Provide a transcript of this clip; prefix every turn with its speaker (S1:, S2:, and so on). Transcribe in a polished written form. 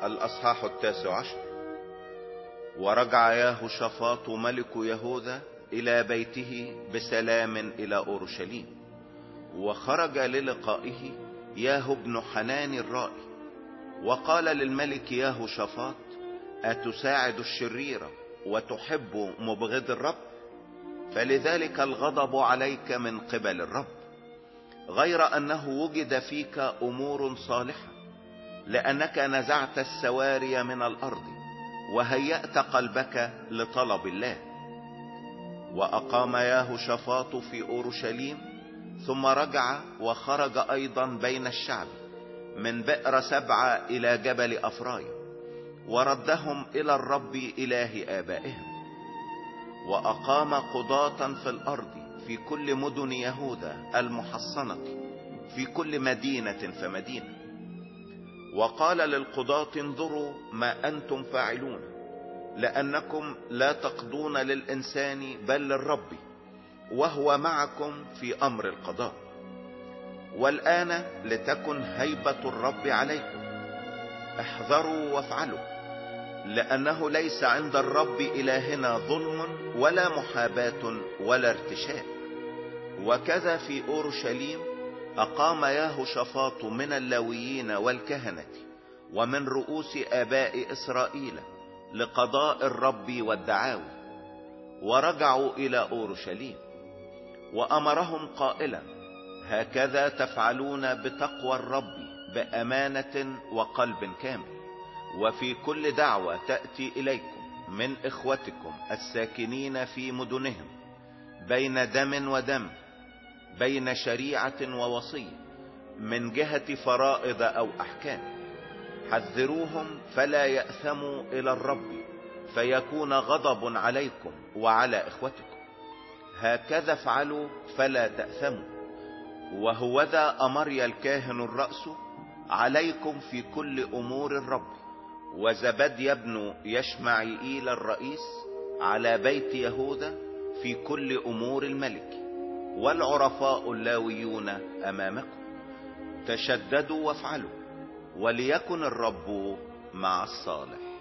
S1: الأصحاح 19. ورجع يهوشافاط ملك يهوذا إلى بيته بسلام إلى أورشليم، وخرج للقائه ياهو بن حنان الرائي، وقال للملك يهوشافاط: أتساعد الشرير وتحب مبغض الرب؟ فلذلك الغضب عليك من قبل الرب، غير أنه وجد فيك أمور صالحة، لأنك نزعت السواري من الأرض وهيأت قلبك لطلب الله. وأقام يهوشافاط في أورشليم، ثم رجع وخرج أيضا بين الشعب من بئر سبعة إلى جبل أفرايم، وردهم إلى الرب إله آبائهم. وأقام قضاة في الأرض في كل مدن يهوذا المحصنة، في كل مدينة فمدينة. وقال للقضاة: انظروا ما أنتم فاعلون، لأنكم لا تقضون للإنسان بل للرب، وهو معكم في أمر القضاء. والآن لتكن هيبة الرب عليكم، احذروا وافعلوا، لأنه ليس عند الرب إلهنا ظلم ولا محاباة ولا ارتشاء. وكذا في أورشليم أقام يهوشافاط من اللاويين والكهنة ومن رؤوس آباء إسرائيل لقضاء الرب والدعاوى، ورجعوا إلى أورشليم. وأمرهم قائلا: هكذا تفعلون بتقوى الرب بأمانة وقلب كامل، وفي كل دعوة تأتي إليكم من إخوتكم الساكنين في مدنهم، بين دم ودم، بين شريعة ووصية، من جهة فرائض أو أحكام، حذروهم فلا يأثموا إلى الرب، فيكون غضب عليكم وعلى إخوتكم. هكذا افعلوا فلا تأثموا. وهوذا أمري الكاهن الرأس عليكم في كل أمور الرب، وزبديا بن يشمعيئيل الرئيس على بيت يهوذا في كل أمور الملك، والعرفاء اللاويون أمامكم. تشددوا وافعلوا، وليكن الرب مع الصالح.